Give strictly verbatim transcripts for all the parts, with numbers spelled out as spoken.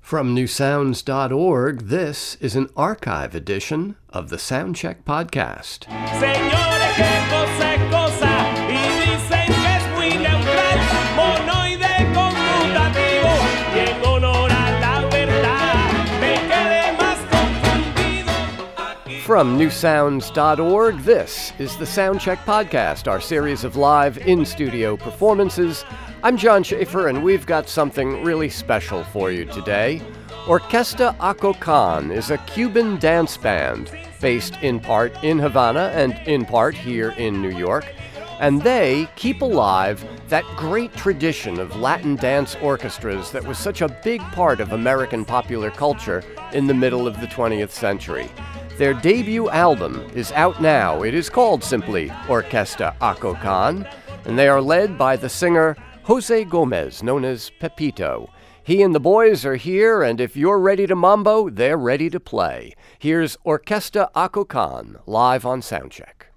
From new sounds dot org, this is an archive edition of the Soundcheck Podcast. Señores, qué cosa es cosa, y dicen que es muy neutral, monoide conmutativo, y en honor a la verdad, me quedé más confundido aquí. From new sounds dot org, this is the Soundcheck Podcast, our series of live in-studio performances. I'm John Schaefer, and we've got something really special for you today. Orquesta Acocan is a Cuban dance band based in part in Havana and in part here in New York, and they keep alive that great tradition of Latin dance orchestras that was such a big part of American popular culture in the middle of the twentieth century. Their debut album is out now. It is called simply Orquesta Acocan, and they are led by the singer Jose Gomez, known as Pepito. He and the boys are here, and if you're ready to mambo, they're ready to play. Here's Orquesta Acocan, live on Soundcheck.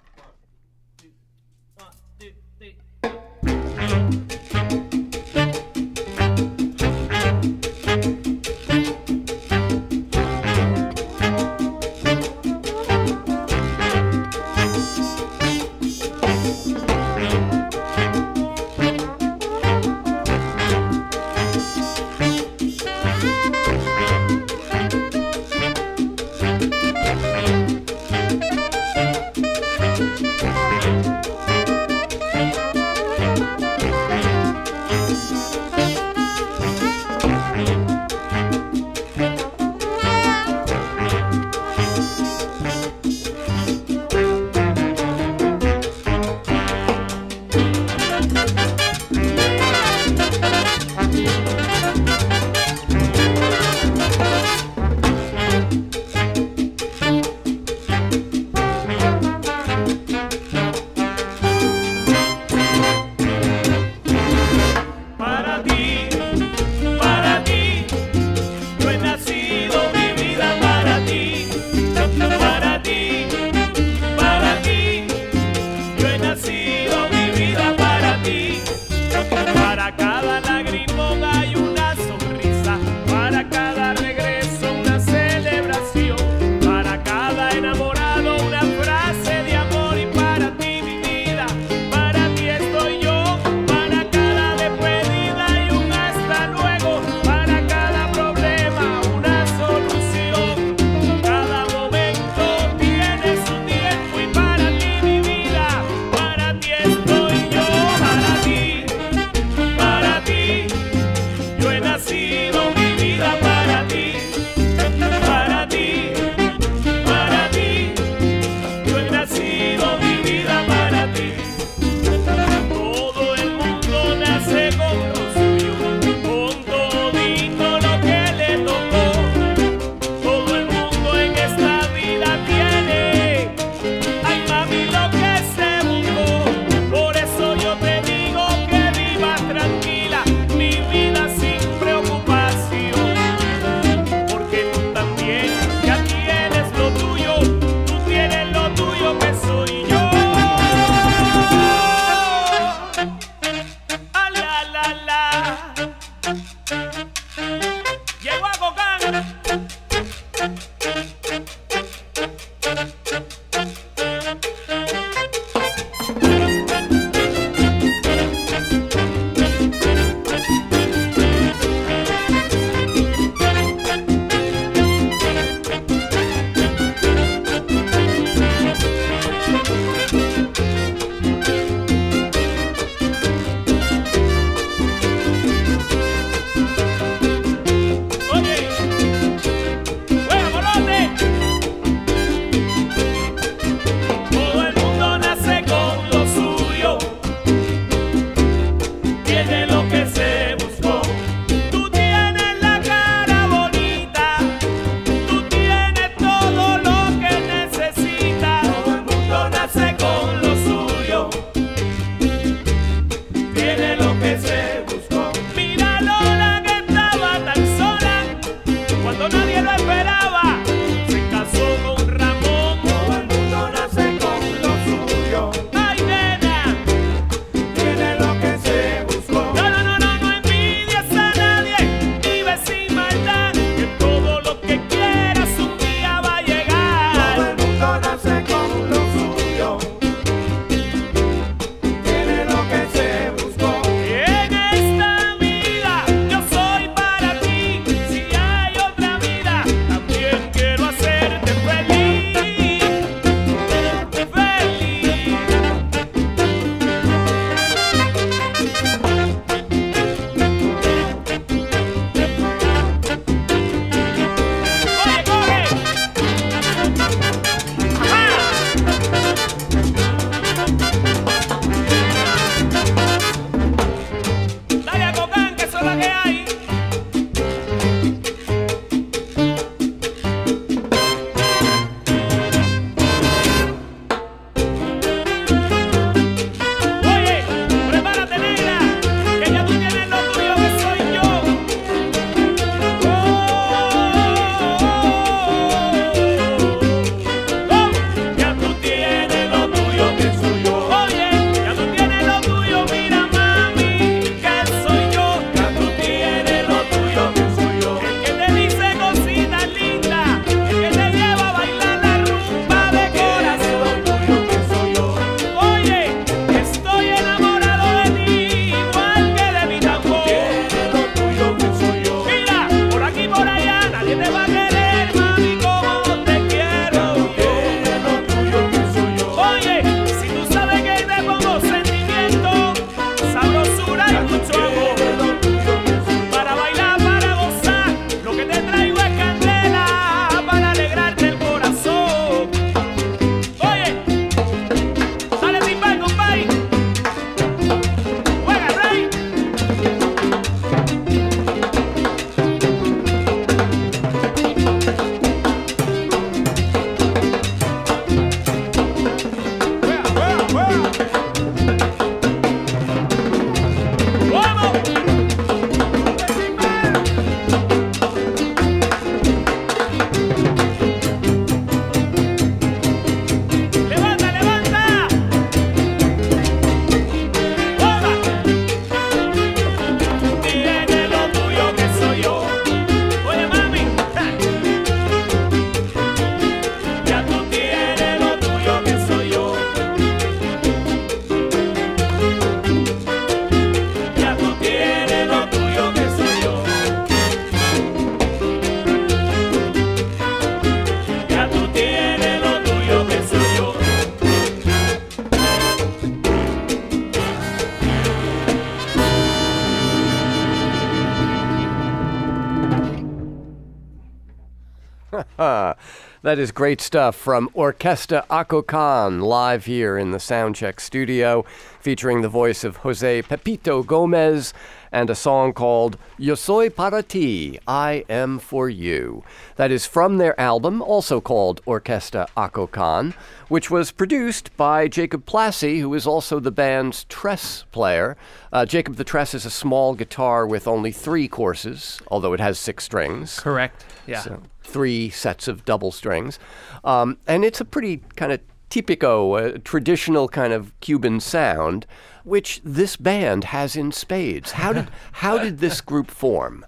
That is great stuff from Orquesta Acocan, live here in the Soundcheck studio, featuring the voice of Jose Pepito Gomez and a song called Yo Soy Para Ti, I Am For You. That is from their album, also called Orquesta Acocan, which was produced by Jacob Plassi, who is also the band's Tress player. Uh, Jacob the Tress is a small guitar with only three courses, although it has six strings. Correct. Yeah. So three sets of double strings. Um, and it's a pretty kind of típico, uh, traditional kind of Cuban sound, which this band has in spades. How did how did this group form?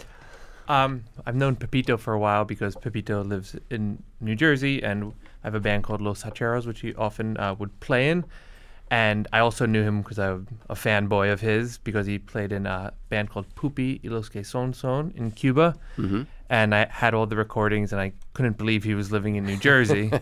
Um, I've known Pepito for a while because Pepito lives in New Jersey, and I have a band called Los Hacheros, which he often uh, would play in. And I also knew him because I'm a fanboy of his because he played in a band called Pupi y los que son son in Cuba. Mm-hmm. And I had all the recordings, and I couldn't believe he was living in New Jersey.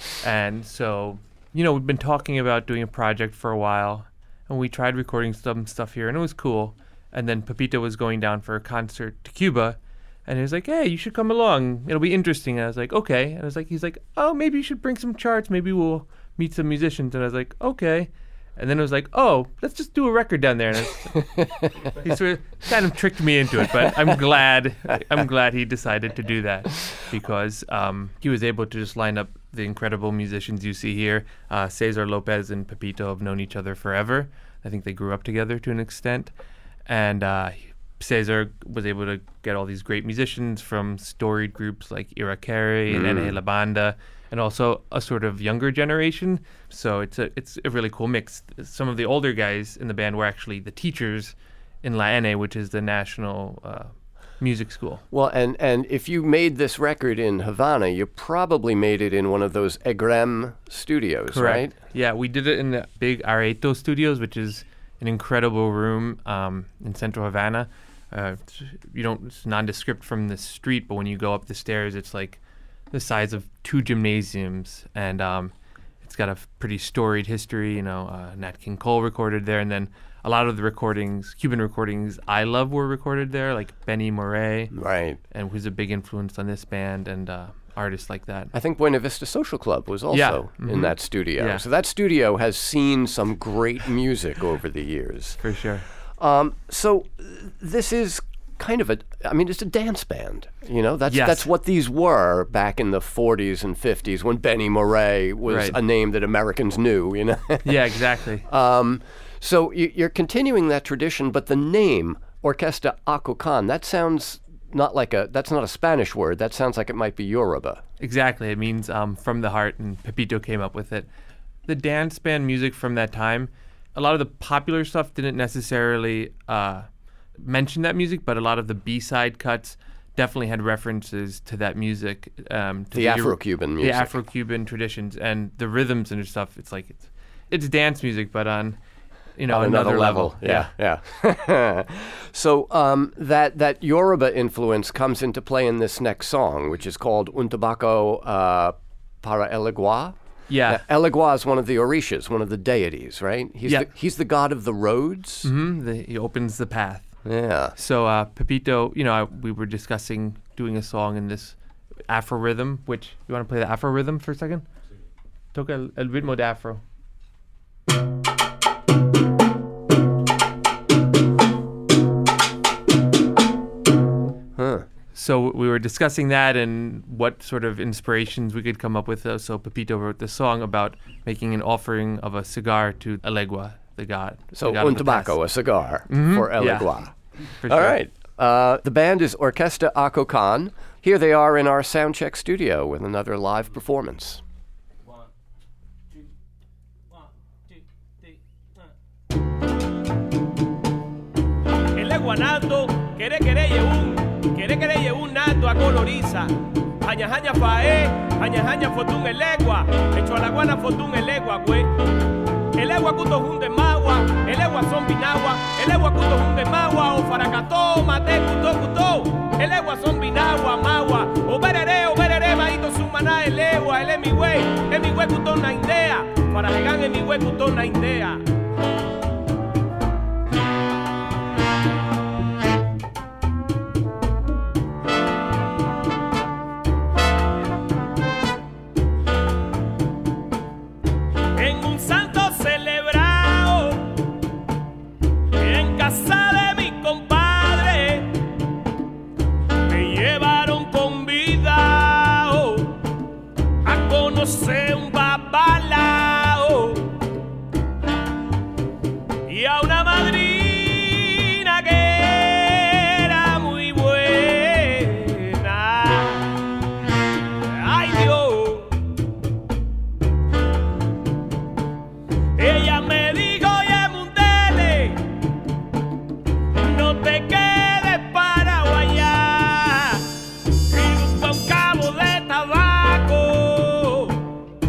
And so, you know, we've been talking about doing a project for a while, and we tried recording some stuff here, and it was cool. And then Pepito was going down for a concert to Cuba, and he was like, hey, you should come along. It'll be interesting. And I was like, okay. And I was like, he's like, oh, maybe you should bring some charts. Maybe we'll meet some musicians. And I was like, okay. And then it was like, oh, let's just do a record down there. And like, he sort of kind of tricked me into it, but I'm glad I'm glad he decided to do that because um, he was able to just line up the incredible musicians you see here. Uh, Cesar Lopez and Pepito have known each other forever. I think they grew up together to an extent. And uh, Cesar was able to get all these great musicians from storied groups like Irakere and Mm. N A La Banda, and also a sort of younger generation. So it's a it's a really cool mix. Some of the older guys in the band were actually the teachers in La N A, which is the national uh, music school. Well, and, and if you made this record in Havana, you probably made it in one of those Egrem studios, right? Yeah, we did it in the big Areto Studios, which is an incredible room um, in central Havana. Uh, it's- you don't it's nondescript from the street, but when you go up the stairs, it's like the size of two gymnasiums, and um, it's got a f- pretty storied history. You know, uh, Nat King Cole recorded there, and then a lot of the recordings, Cuban recordings I love, were recorded there, like Benny Moré, Right. and who's a big influence on this band, and uh, artists like that. I think Buena Vista Social Club was also Yeah. in Mhm. that studio. Yeah. So that studio has seen some great music over the years. For sure. Um, so uh, this is kind of a, I mean, it's a dance band. You know, that's Yes. that's what these were back in the forties and fifties when Benny Moré was Right. a name that Americans knew, you know. Yeah, exactly. um, so you, you're continuing that tradition, but the name Orquesta Acocan, that sounds not like a, that's not a Spanish word. That sounds like it might be Yoruba. Exactly. It means um, from the heart, and Pepito came up with it. The dance band music from that time, a lot of the popular stuff didn't necessarily uh, mention that music, but a lot of the B-side cuts definitely had references to that music. Um, to The Afro-Cuban music. The Afro-Cuban traditions and the rhythms and stuff. It's like, it's, it's dance music, but on, you know, On another, level. Yeah, yeah. So um, that that Yoruba influence comes into play in this next song, which is called Un Tabaco uh, para El Igua. Yeah. El Igua is one of the Orishas, one of the deities, right? He's Yeah. the, he's the god of the roads. hmm The, he opens the path. Yeah. So uh, Pepito, you know, I, we were discussing doing a song in this Afro rhythm, which, you want to play the Afro rhythm for a second? Toca el, el ritmo de Afro. Huh. So we were discussing that and what sort of inspirations we could come up with. Uh, so Pepito wrote this song about making an offering of a cigar to Elegua, the god. So the god Un of the Tabaco, past. a cigar Mhm, for El yeah. Igua. For All sure. right. Uh, the band is Orquesta Acocan. Here they are in our Soundcheck studio with another live performance. El eguanato, quiere querer un, quiere querer un nato a coloriza. Jaña jaña fae, jaña jaña fortun el egua, hecho a la guana fortun el egua, güey. El egua cuto junde magua, el egua son binagua, el egua cuto junde magua, o faracató, mate cuto cuto, el egua son binagua, magua, o berere, o berere, maíto su maná, el egua, el es mi güey, es mi güey cuto na indea, para llegar en mi güey cuto na indea. conoce un babalao y a una madrina que era muy buena. Ay Dios, ella me dijo, oye Mundele, no te quedes parado allá y busca un cabo de tabaco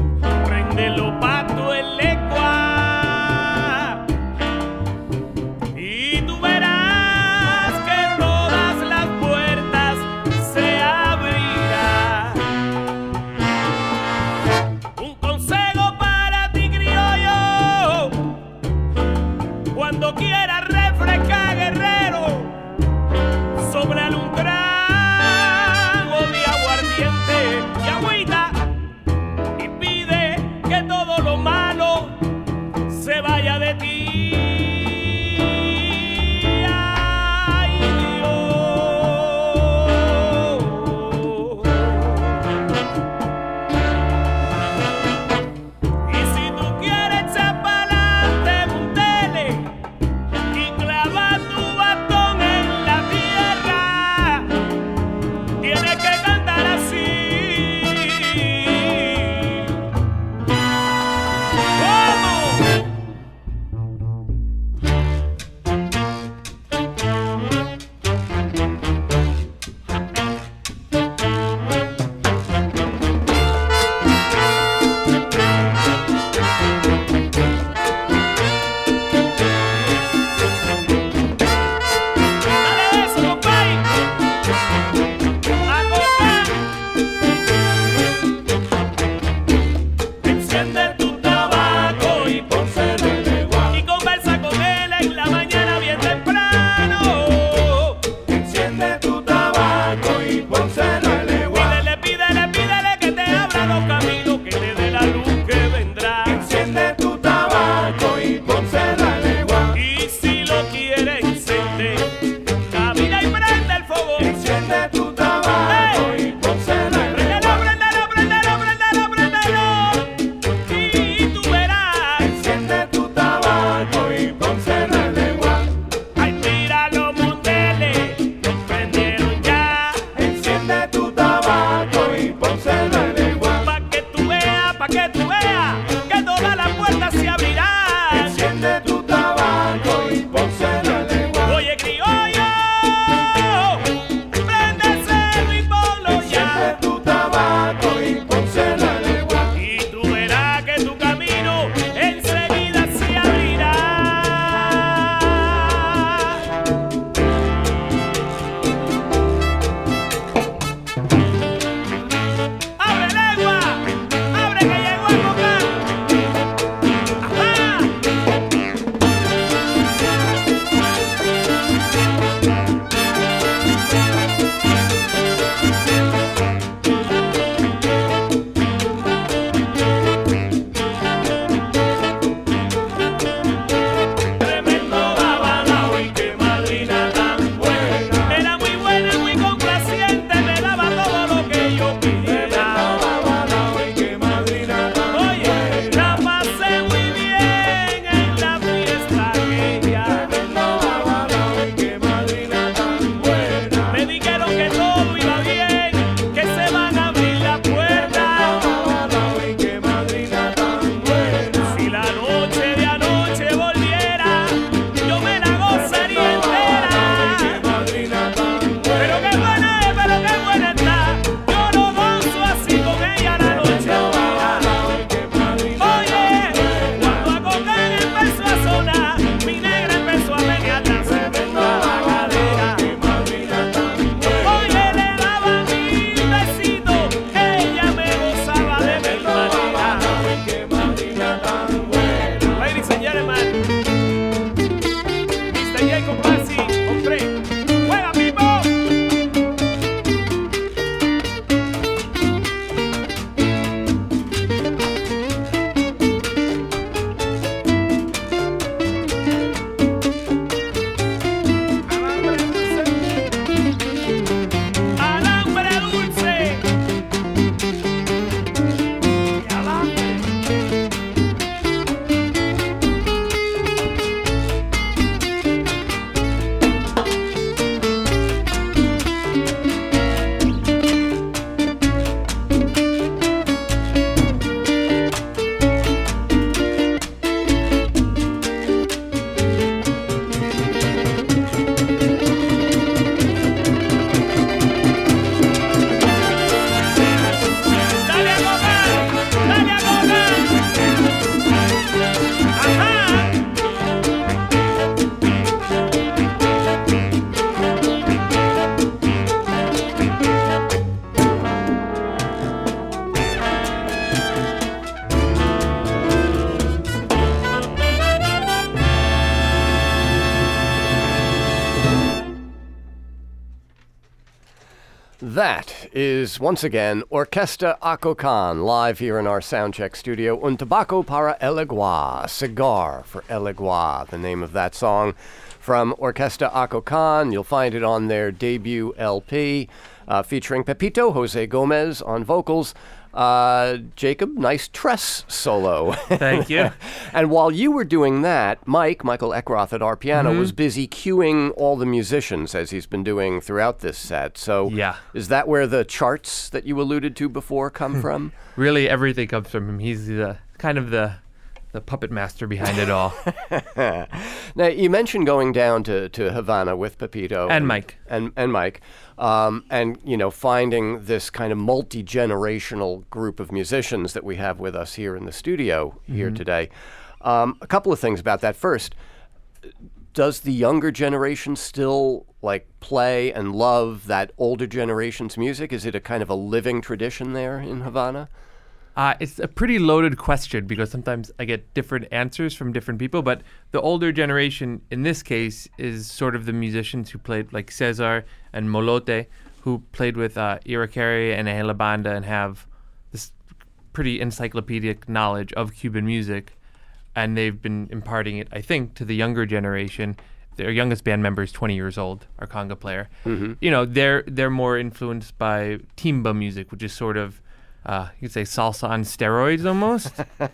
That is, once again, Orquesta Acocan, live here in our Soundcheck studio. Un tabaco para el Iguá, cigar for El Iguá, the name of that song from Orquesta Acocan. You'll find it on their debut L P, uh, featuring Pepito, Jose Gomez on vocals. Uh, Jacob, nice tress solo. Thank you. And while you were doing that, Mike, Michael Eckroth at our piano, Mm-hmm. was busy cueing all the musicians as he's been doing throughout this set. So Yeah. is that where the charts that you alluded to before come from? Really, everything comes from him. He's the kind of the the puppet master behind it all. Now, you mentioned going down to, to Havana with Pepito. And Mike. And, and Mike. Um, and, you know, finding this kind of multi-generational group of musicians that we have with us here in the studio here today. Um, a couple of things about that. First, does the younger generation still, like, play and love that older generation's music? Is it a kind of a living tradition there in Havana? Uh, it's a pretty loaded question because sometimes I get different answers from different people. But the older generation, in this case, is sort of the musicians who played, like Cesar and Molote, who played with uh, Irakere and Angela Banda and have this pretty encyclopedic knowledge of Cuban music. And they've been imparting it, I think, to the younger generation. Their youngest band member is twenty years old, our conga player. Mm-hmm. You know, they're they're more influenced by timba music, which is sort of Uh, you could say salsa on steroids almost.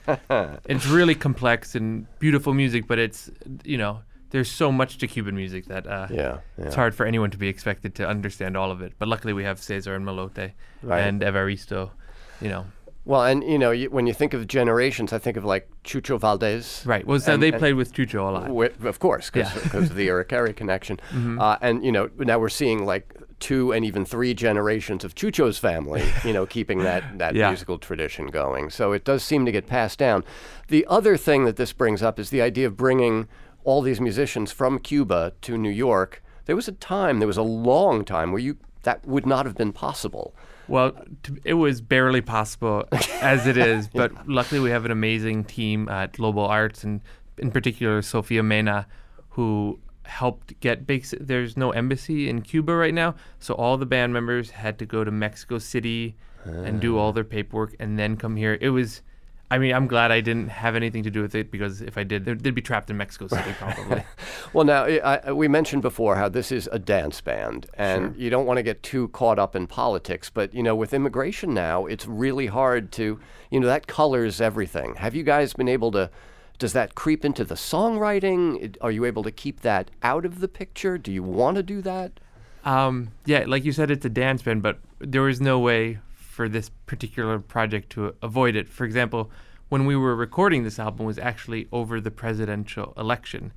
It's really complex and beautiful music, but it's, you know, there's so much to Cuban music that uh, Yeah, yeah. it's hard for anyone to be expected to understand all of it. But luckily we have Cesar and Molote Right. and Evaristo, you know. Well, and, you know, you, when you think of generations, I think of, like, Chucho Valdez. Right. Well, so And- they and- played with Chucho a lot. Wi- of course, because Yeah. Mm-hmm. of the Irakere connection. Uh, and, you know, now we're seeing, like, two and even three generations of Chucho's family, you know, keeping that, that Yeah. musical tradition going. So it does seem to get passed down. The other thing that this brings up is the idea of bringing all these musicians from Cuba to New York. There was a time, there was a long time where you that would not have been possible. Well, t- it was barely possible as it is, but luckily we have an amazing team at Global Arts, and in particular Sofia Mena, who helped get basic. There's no embassy in Cuba right now, so all the band members had to go to Mexico City and do all their paperwork and then come here. It was, I mean, I'm glad I didn't have anything to do with it, because if I did, they'd, they'd be trapped in Mexico City probably. Well, now, I, I, we mentioned before how this is a dance band, and you don't want to get too caught up in politics, but, you know, with immigration now, it's really hard to, you know, that colors everything. Have you guys been able to, does that creep into the songwriting? It- Are you able to keep that out of the picture? Do you want to do that? Um, yeah, like you said, it's a dance band, but there was no way for this particular project to avoid it. For example, when we were recording this album was actually over the presidential election.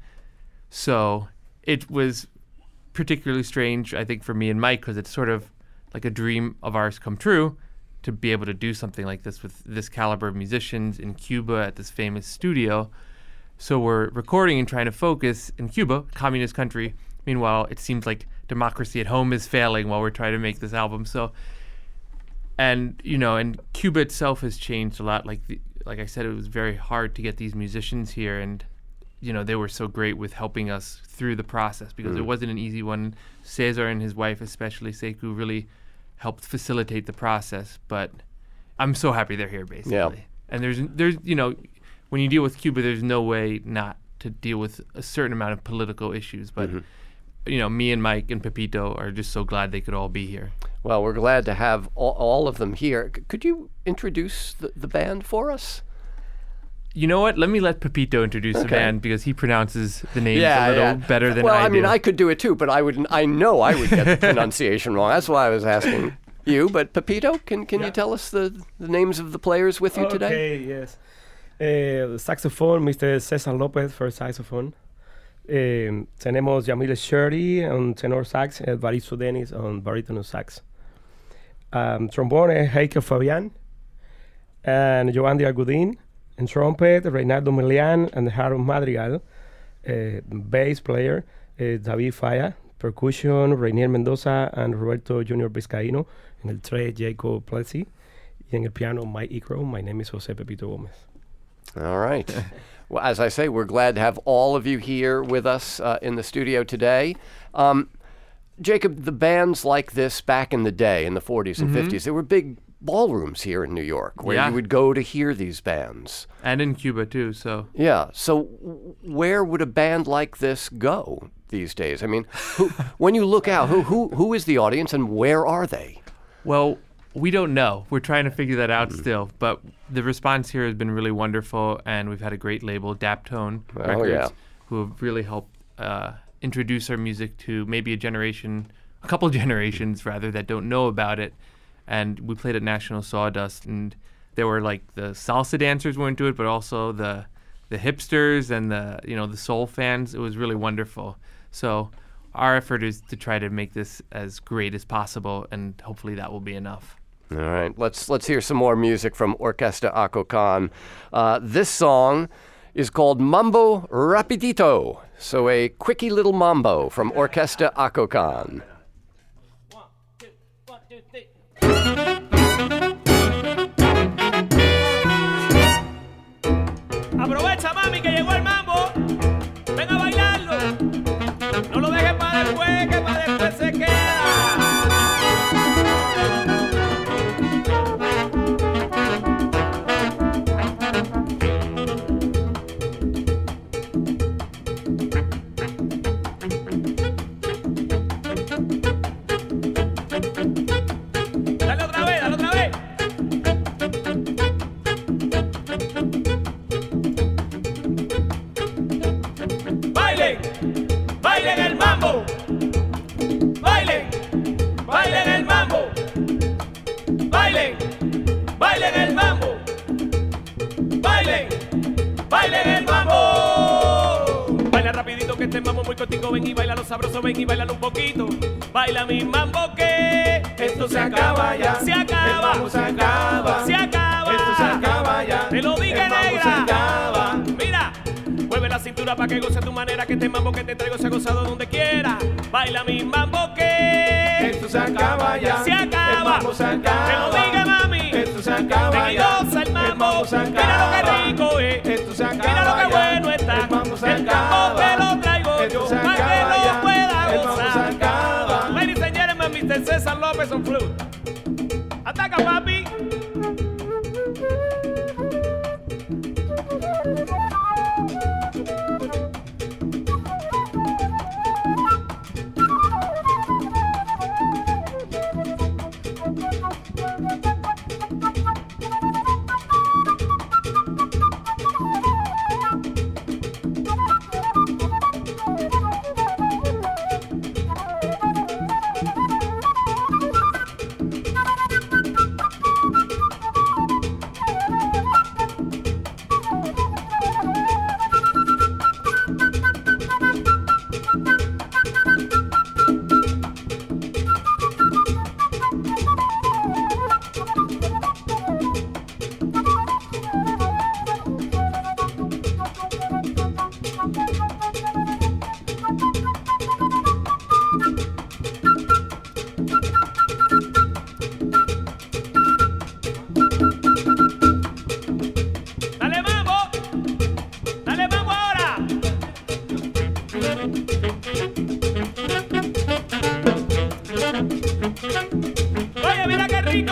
So it was particularly strange, I think, for me and Mike, because it's sort of like a dream of ours come true to be able to do something like this with this caliber of musicians in Cuba at this famous studio. So we're recording and trying to focus in Cuba, communist country. Meanwhile, it seems like democracy at home is failing while we're trying to make this album. So, and you know, and Cuba itself has changed a lot. Like, the, like I said, it was very hard to get these musicians here, and you know, they were so great with helping us through the process, because it wasn't an easy one. Cesar and his wife, especially Sekou, really helped facilitate the process. But I'm so happy they're here, basically. Yeah. And there's, there's, you know, when you deal with Cuba, there's no way not to deal with a certain amount of political issues. But you know, me and Mike and Pepito are just so glad they could all be here. Well, we're glad to have all, all of them here. C- could you introduce the, the band for us? You know what? Let me let Pepito introduce the Okay. band, because he pronounces the names a little better than well, I, I mean, do. I could do it too, but I would. I know I would get the pronunciation wrong. That's why I was asking you. But Pepito, can can you tell us the, the names of the players with you today? Okay, yes. Uh, the saxophone, Mister Cesar Lopez for saxophone. Um, tenemos Yamil Sherry on tenor sax, Evaristo Dennis on baritone sax. Um, trombone, Heike Fabian, and Giovanni Agudin. And trumpet, Reynaldo Melian and Harold Madrigal. Uh, bass player, uh, David Falla. Percussion, Rainier Mendoza and Roberto Junior Vizcaíno. En el tre, Jacob Plessy. Y en el piano, Mike Icro. My name is Jose Pepito Gomez. All right. Well, as I say, we're glad to have all of you here with us uh, in the studio today. Um, Jacob, the bands like this back in the day, in the forties and fifties, there were big ballrooms here in New York where Yeah. you would go to hear these bands. And in Cuba, too, so... Yeah. So w- where would a band like this go these days? I mean, who, when you look out, who, who who is the audience and where are they? Well, we don't know. We're trying to figure that out still. But the response here has been really wonderful, and we've had a great label, Daptone Oh, Records, yeah. who have really helped uh, introduce our music to maybe a generation, a couple generations rather, that don't know about it. And we played at National Sawdust, and there were like the salsa dancers were into it, but also the the hipsters and the you know the soul fans. It was really wonderful. So our effort is to try to make this as great as possible, and hopefully that will be enough. All right, let's let's hear some more music from Orquesta Acocan. Uh, this song is called Mambo Rapidito, so a quickie little mambo from Orquesta Acocan. Aprovecha, mami, que llegó el mambo. Ven a bailarlo. No lo dejes para después, que para después se queda. Dale otra vez, dale otra vez. Bailen, bailen el mambo. Bailen, bailen el mambo. Bailen, bailen el mambo. Bailen, bailen el mambo. Baila rapidito que este mambo muy cortico. Ven y baila lo sabroso, ven y bailalo un poquito. Baila mi mambo que esto se acaba ya. Se acaba, el mambo se acaba. Se acaba, esto se acaba ya. Te lo dije, el mambo negra. se acaba. Mira. Mueve la cintura para que goce a tu manera, que este mambo que te traigo se ha gozado donde quiera. Baila mi mambo que Esto se acaba ya. se acaba. El mambo se acaba. Te lo diga, mami. Esto se acaba Ven y ya. goza el mambo. mambo se acaba. Mira lo que rico es. Esto se acaba Mira lo que ya. bueno está. El mambo se el acaba. mambo te lo traigo Esto yo se para que acaba lo ya. pueda El mambo se gozar. acaba. Ladies and gentlemen, mister César López on flute. Ataca, papi. Dale mambo. Dale mambo ahora. Oye, mira qué rico.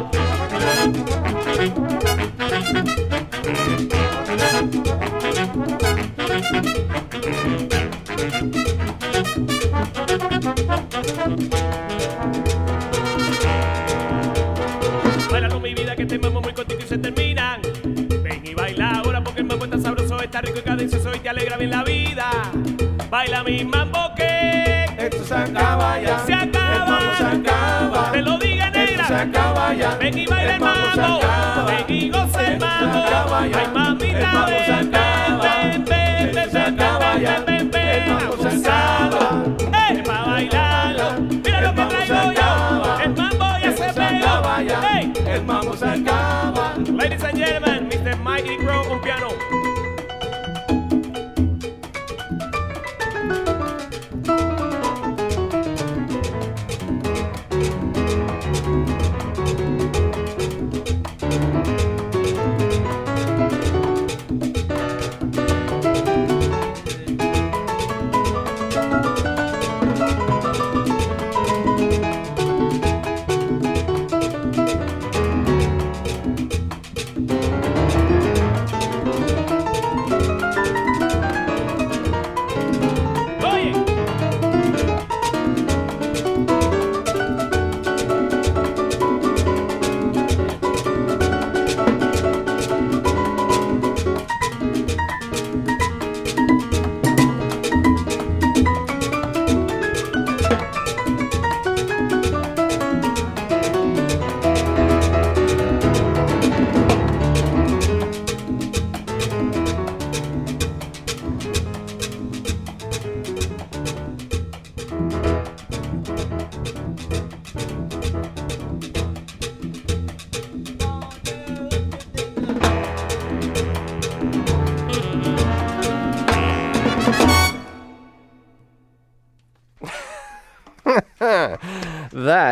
Bailalo mi vida que este mambo muy cortito y se terminan. Ven y baila ahora porque el mambo está sabroso, está rico y cadencioso y te alegra bien la vida. Baila mi mambo que Esto se acaba ya. se acaba. El mambo se acaba. Te lo diga, Esto se negra. acaba ya. Ven y baila el se mambo. acaba. Ven y goza el Esto se mambo. acaba ya. Ay, mamita, El mambo se ven, acaba. ven, ven, Esto ven, se acaba ven, ya. ven, ven, ven, El mambo se abusado. acaba. Eh, pa' bailarlo. Mira lo El que mambo se traigo yo. acaba. El mambo ya Esto se se acaba pegó. ya. Hey. El mambo se acaba. Ladies and gentlemen, mister Mikey Crow on piano.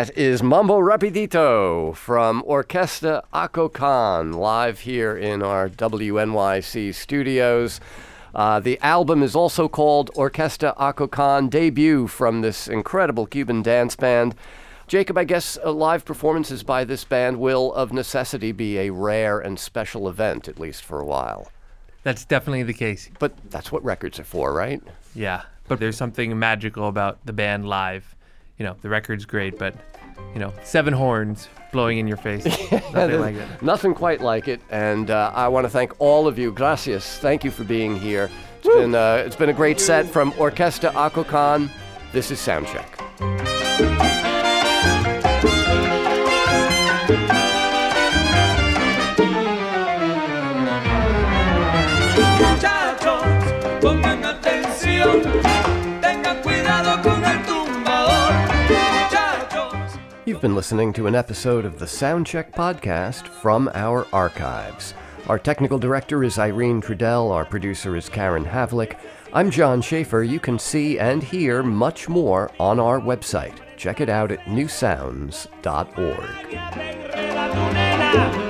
That is Mambo Rapidito from Orquesta Acocan, live here in our W N Y C studios. Uh, the album is also called Orquesta Acocan, debut from this incredible Cuban dance band. Jacob, I guess uh, live performances by this band will, of necessity, be a rare and special event, at least for a while. That's definitely the case. But that's what records are for, right? Yeah, but there's something magical about the band live. You know, the record's great, but, you know, seven horns blowing in your face. Nothing like it. Nothing quite like it. And uh, I want to thank all of you. Gracias. Thank you for being here. It's been uh, it's been a great set from Orquesta Acocan. This is Soundcheck. Muchachos, pongan atención, tengan cuidado con el tumbador. Muchachos. You've been listening to an episode of the Soundcheck podcast from our archives. Our technical director is Irene Trudell. Our producer is Karen Havlick. I'm John Schaefer. You can see and hear much more on our website. Check it out at new sounds dot org.